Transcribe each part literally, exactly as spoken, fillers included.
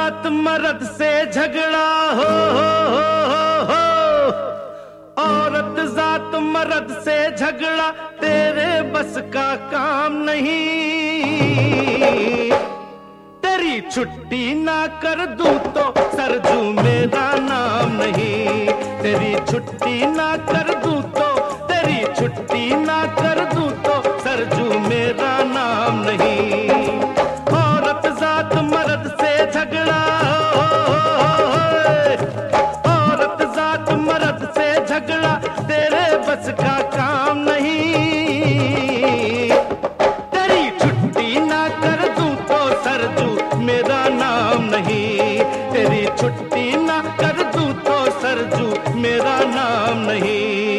जात मर्द से झगड़ा हो, हो, हो, हो, हो। औरत जात मर्द से झगड़ा तेरे बस का काम नहीं। तेरी छुट्टी ना कर दूं तो सरजू मेरा नाम नहीं। तेरी छुट्टी ना कर दूं तो तेरी छुट्टी ना कर दूं तो सरजू मेरा नाम नहीं। औरत जात मर्द से झगड़ा, औरत जात मर्द से झगड़ा तेरे बस का काम नहीं। तेरी छुट्टी ना कर दूं तो सरजू मेरा नाम नहीं। तेरी छुट्टी ना कर दूं तो सरजू मेरा नाम नहीं।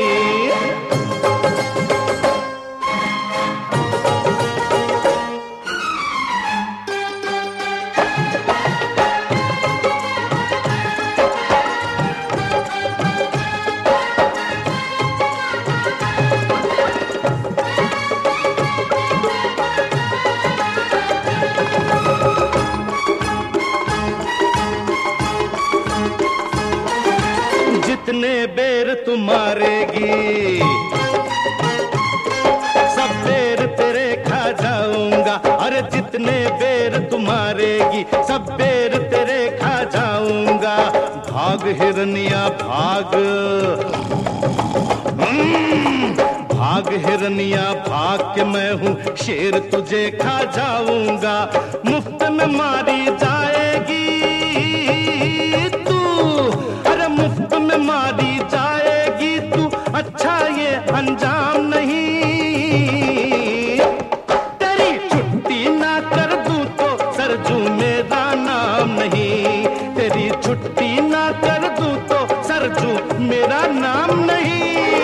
जितने बेर तू मारेगी सब बेर तेरे खा जाऊंगा। अरे जितने बेर तू मारेगी सब बेर तेरे खा जाऊंगा। भाग हिरनिया भाग, भाग हिरनिया भाग के मैं हूँ शेर तुझे खा जाऊंगा। मुफ्त में मारी जाएगी तू, अरे मुफ्त में मारी जाएगी तू, अच्छा ये अंजाम नहीं। तेरी छुट्टी ना कर दूं तो सरजू मेरा नाम नहीं। तेरी छुट्टी ना कर दूं तो सरजू मेरा नाम नहीं।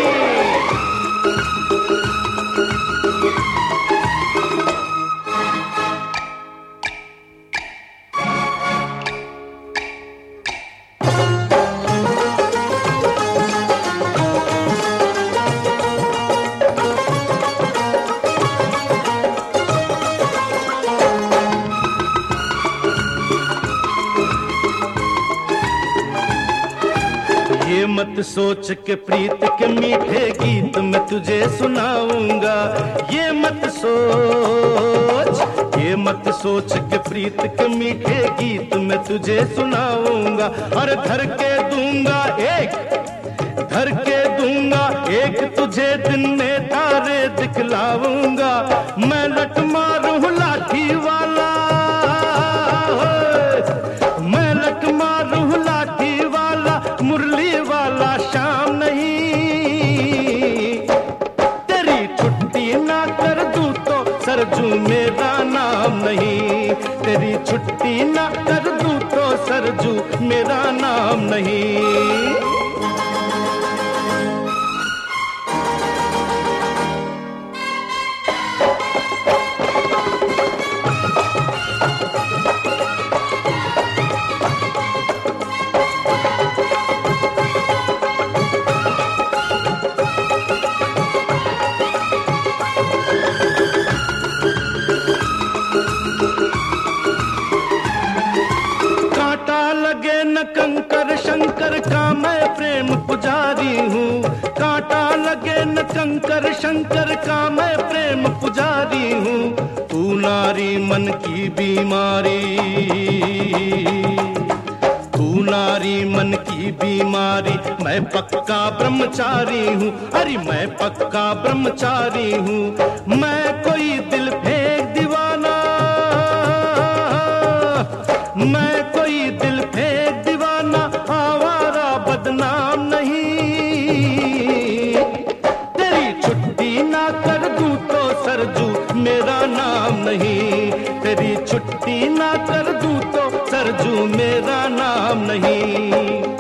ये मत सोच के प्रीत के मीठे गीत मैं तुझे सुनाऊंगा। ये मत सोच, ये मत सोच के प्रीत के मीठे गीत मैं तुझे सुनाऊंगा। और धर के दूंगा एक, धर के दूंगा एक तुझे दिन में तारे दिखलाऊंगा। मैं लट मारूं लाठी वाला, मैं लट मारूं लाठी वाला, मुरली वाला शाम नहीं। तेरी छुट्टी ना कर दूं तो सरजू मेरा नाम नहीं। तेरी छुट्टी ना कर दूं तो सरजू मेरा नाम नहीं। लगे न कंकर शंकर का मैं प्रेम पुजारी हूँ। कांटा लगे न कंकर शंकर का मैं प्रेम पुजारी हूँ। तू नारी मन की बीमारी, तू नारी मन की बीमारी, मैं पक्का ब्रह्मचारी हूँ। अरे मैं पक्का ब्रह्मचारी हूँ। मैं कोई दिल फेंक दीवाना, मैं कोई दिल फेंक दीवाना, आवारा बदनाम नहीं। तेरी छुट्टी ना कर दूं तो सरजू मेरा नाम नहीं। तेरी छुट्टी ना कर दूं तो सरजू मेरा नाम नहीं।